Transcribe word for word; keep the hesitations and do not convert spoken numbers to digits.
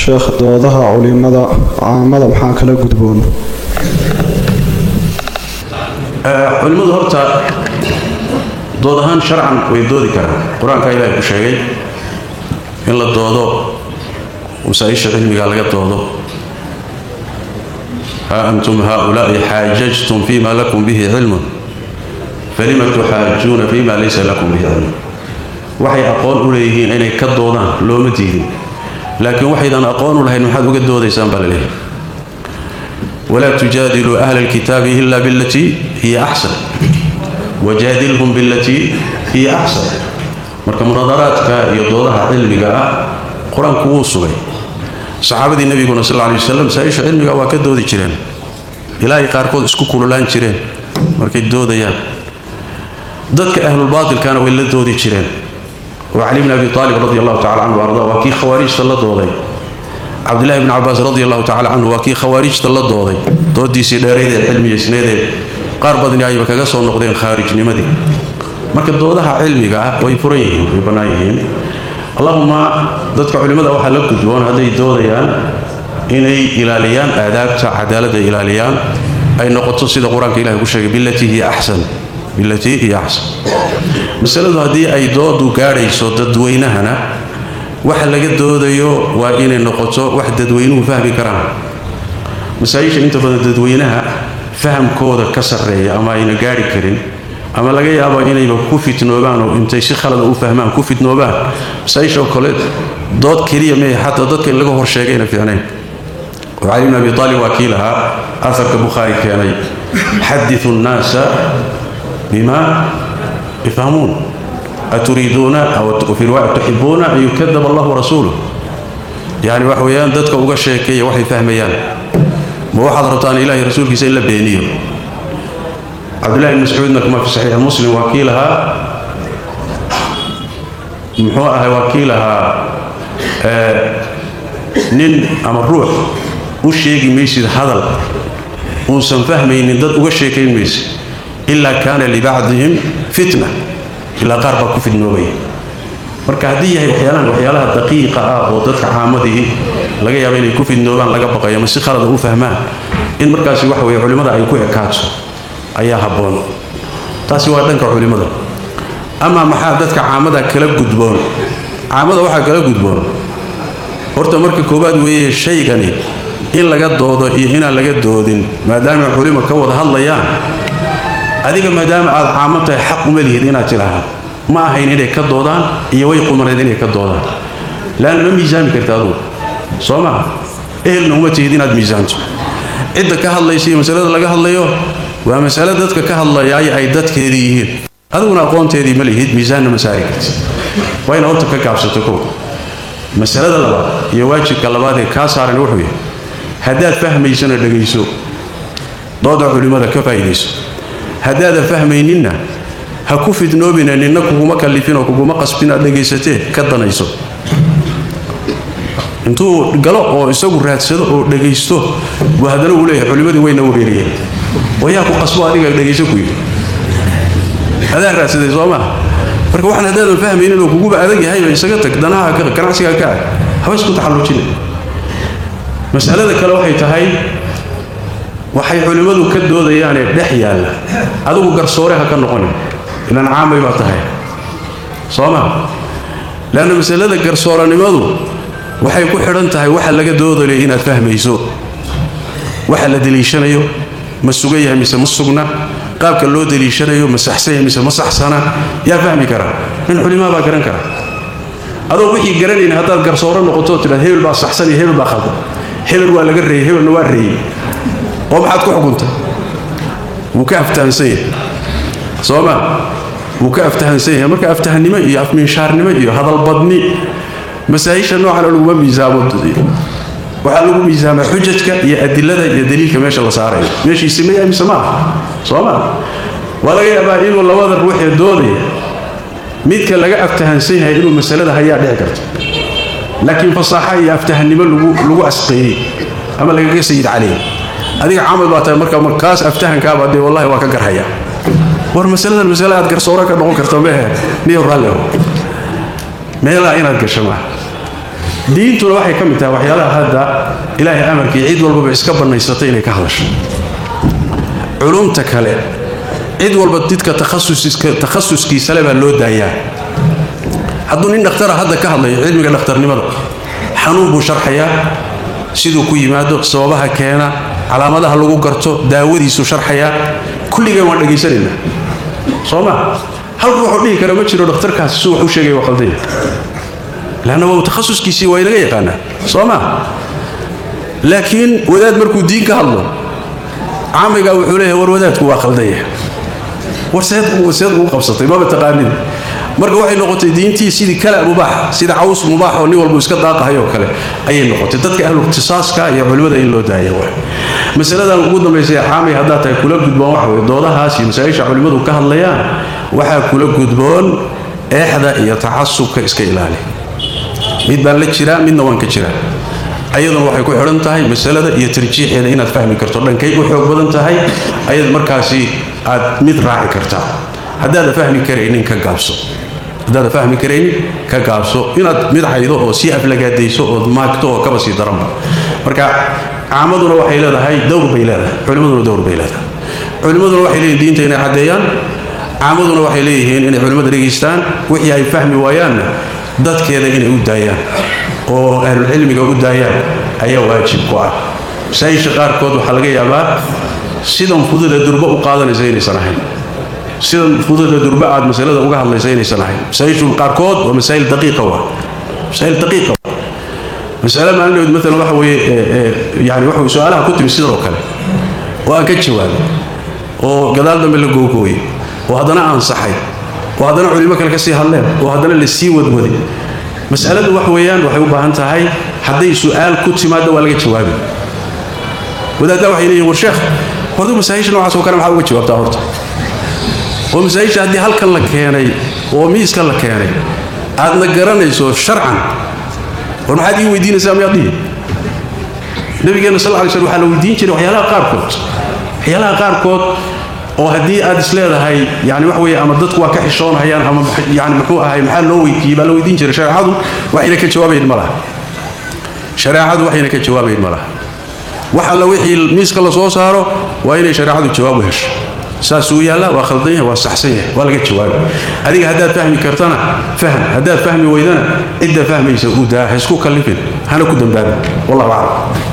sheekh doodaha culimada caamada maxaa kala gudboon culimadu horta dood ahaan sharcan way doodi karaan qur-aanka ilaahay ku sheegay in la doodo masaa-isha cilmiga laga doodo ha antum haulaai xaajajtum fima lakum bihi cilmun falima tuxaajuuna fima laysa lakum bihi cilmun waxay aqoon u leeyihiin inay ka doodaan looma diidin laakiin waxaydan aqoon u lahayn maxaad uga doodaysaan baa la leeyahay ولا تجادلوا أهل الكتاب إلا بالتي هي أحسن وجادلهم بالتي هي أحسن marka munadaraadka iyo doodaha cilmiga ah quraanku wuu sugay saxaabadii nabiga sallallahu alayhi wasallam saayisha cilmiga waa ka doodi jireen ilaahay qaarkood isku kululaan jireen markay doodayaan dadka ahlul baatil kana way la doodi jireen wa Ali ibn Abi Talib radiyallahu ta'ala anhu warda wa ki khawarij la dooday عبد الله بن عباس رضي الله تعالى عنه وكي خوارج الله دوضي دودي سي دheereed cilmiga isneede qaar badan ay kaga soo noqdeen khaarijnimadii marka doodaha cilmiga ah way furan yihiin way banaan yihiin allahumma dadka culimada waxa la gudboon haday doodayaan inay ilaaliyaan aadaabta cadaaladda ilaaliyaan ay noqoto sida quraanka ilaahay ku sheegay billati hi ahsan billati hi ahsan masaladu hadii ay doodu gaarayso dadweynahana waxa laga doodayo waa inay noqoto wax dadweynuhu fahmi karaan masaayisha inta badan dadweynaha fahamkooda ka sareeya ama ayna gaari karin ama laga yaabo inay ku fitnoobaan oo intay si khalad u fahmaan ku fitnoobaan masaayisha kale dood kaliya ma hatta dadka in laga hor sheegayna fiicneen وعلي بن ابي طالب وكيلها اثر البخاري كان حدث الناس بما يفهمون أتريدون أو في رواية تحبون أن يكذب الله ورسوله يعني وحويان دتك uga sheekay waxay fahmayaan ma waxa rabtaan ilaahay rasuulkiisa illa beeniyo Abdullah ibn Mas'ud kama fi sahih Muslim wakilaha muxuu ahaa wakilaha ee nin ama ruux u sheegi meeshii hadal uu san fahmaynin dad uga sheekayn meeshii illa kana li ba'dihim fitna ila qarba ku fidnoobay marka hadii yahay waxyaalahan waxyaalaha daqiiqa ah oo dadka caamadii laga yaabo inay ku fidnoobaan laga baqayo ma si khalad u fahmaan in markaas wax weey culimada ay ku ekaato ayaa haboon taasi waa dhanka culimada ama maxaa dadka caamada kala gudboon caamada waxa kala gudboon horta markii koobaad weeye shaygani in laga doodo iyo in aan laga doodin maadaama culimada ka wada hadlayaan adiga maadaama aad caamada xaq u leeyahay inaad tiraahdo ma ahayn inay ka doodaan iyo way qumareed inay ka doodaan laan ma miisaan kartaado sooma ehelna uma tihiin inaad miisaanto cidda ka hadlaysa masalada laga hadlayo waa mas'alada dadka ka hadlaya ay dadkeedii yihiin aduna aqoonteedii ma leeyahay miisaan ma saari kartid waa in horta ka gaabsato ko masalada labaad iyo waajibka labaad ee ka saaran wuxuu yahay hadaad fahmaysana dhageyso dooda culimada ka faa'iideyso hadaad fahmaynina ha ku fidnoobina ninna kuma kalifin oo kuma qasbina dhageysatee ka danayso intuu galo oo isagu raadsado oo dhageysto waadana uu leeyahay culimadii wayna wareeriyeen wayaa ku qasbo adiga dhageyso ku yiri adaa raadsaday sooma marka waxaan hadaad fahmaynin oo kugu adag yahay isaga tag danaha ka ganacsiga ka haba isku taxallujin mas'alada kale waxay tahay waxay culimadu ka doodayaan ee dhex yaala adigu garsoore ha ka noqon inaan caamay ba tahay sooma laana masalada garsooranimadu waxay ku xiran tahay waxa laga doodayo inaad fahmayso waxa la daliishanayo ma sugayahay mise ma sugna qaabka loo daliishanayo ma saxsan mise ma saxsana yaa fahmi kara in culimada baa garan kara adoo wixii garanayna hadaad garsoore noqoto tira hebel baa saxsan iyo hebel baa khaldan hebel waa laga reeyay hebelna waa reeyay oo maxaad ku xukunta wuu ka aftahansan sooma wuu ka aftahansan marka aftahanimo iyo afminshaarnimo iyo hadal badni masaayisha noocan lagu miisaamo waxa lagu miisaamo xujajka iyo adilada iyo daliilka meesha la saaray meeshii sameeyay misama sooma wala yaabaa inuu labada ruux ee dooday midka laga aftahansan yahay inuu masalada hayaa dhici karto laakiin fasaaxa iyo aftahanimo lagu lagu asqeeyay ama laga sayid cali adiga caamad baa tahay marka markaas aftahanka baad wallahi waa ka garhaya war masaladan masala aad garsoora ka noqon karto ma niyo raallo meela inaad gasho ma diintuna waxay ka mid tahay waxyaalaha hadda ilaahay amarkii cid walbaba iska bannaysatay inay ka hadasho culumta kale cid walba dadka takhasuskiisa le baa loo daayaa hadduu nin dhakhtara hadda ka hadlayo cilmiga dhakhtarnimada xanuun buu sharxayaa siduu ku yimaado sababaha keena calaamadaha lagu garto daawadiisu sharxayaa kulligeen waan dhagaysanaynaa soo ma hal ruux oo dhihi kara ma jiro dhakhtarkaasi suu wax u sheegay waa khaldanya laanna waa takhasuskiisii waa inaga yaqaanaa soo ma laakiin wadaad markuu diin ka hadlo caamiga wuxuu leeyahay war wadaadku waa khaldanya war seed seed ugu qabsatay maba taqaanin marka waxay noqotay diintii sidii kala mubaax sida caws mubaax oo nin walba iska daaqayo kale ayay noqotay dadka ahlu ikhtisaaska iyo culimada in loo daayo wax mas'aladan ugu dambeysay caami hadda tahay kula gudboon wax way doodahaas iyo masaa'isha culimadu ka hadlayaan waxa kula gudboon eexda iyo tacassubka iska ilaali mid baan la jiraa midna waan ka jiraa ayaduna waxay ku xiran tahay mas'alada iyo tarjiixeeda inaad fahmi karto dhankay u xoog badan tahay ayad markaasi aad mid raaci kartaa haddaad fahmi karaynin ka gaabso haddaad fahmi karaynin ka gaabso inaad mid haydo oo si aflagaadayso oo maagto oo kaba sii daranba marka caamaduna waxay leedahay dowr bay leedahay culimaduna dowr bay leedahay culimaduna waxay leeyihiin diinta inay caddeeyaan caamaduna waxay leeyihiin inay culimada dhegaystaan wixii ay fahmi waayaanna dadkeeda inay u daayaan oo ahlulcilmiga u daayaan ayaa waajib ku ah masaa'isha qaarkood waxaa laga yaabaa sidan fudud ee durba u qaadanaysa inaysan ahayn sidan fudud ee durba aad masalada uga hadlaysa inaysan ahayn masaa'ishu qaarkood waa masaa'il daqiiqa waa masaa'il daqiiqa mas'ala maalin مثلا waxa weeye yani waxa su'aalaha ku timi sidoo kale oo aan ka jawaabay oo gadaal dambe la googooyay oo hadana aan saxay oo hadana culimo kale ka sii hadleen oo hadana la sii wadwaday mas'aladu wax weeyaan waxay u baahan tahay haday su'aal ku timaado waa laga jawaabi wadaada waxay leeyihiin war sheekh horta masaa'isha noocaas oo kale maxaa uga jawaabtaa horta oo masaa'isha haddii halkan la keenay oo miiska la keenay aadna garanayso sharcan war maxaad ii weydiinaysaa miyaad dhihi nabigeena sal alla alay slam waxaa la weydiin jiray waxyaalaha qaarkood waxyaalaha qaarkood oo haddii aad is leedahay yani wax weeye ama dadku waa ka xishoonayaan ama yani muxuu ahay maxaa loo weydiiyey baa la weydiin jiray shareecadu waxayna ka jawaabayn ma laha shareecadu waxayna ka jawaabayn ma laha wax alla wixii miiska la soo saaro waa inay shareecadu jawaab u hesho saasuu yaalla waa khaldan yahay waa saxsan yahay waa laga jawaabi adiga haddaad fahmi kartana fahm haddaad fahmi weydana cidda fahmaysa u daa ha isku kallifin hana ku dambaabin wallahu aclam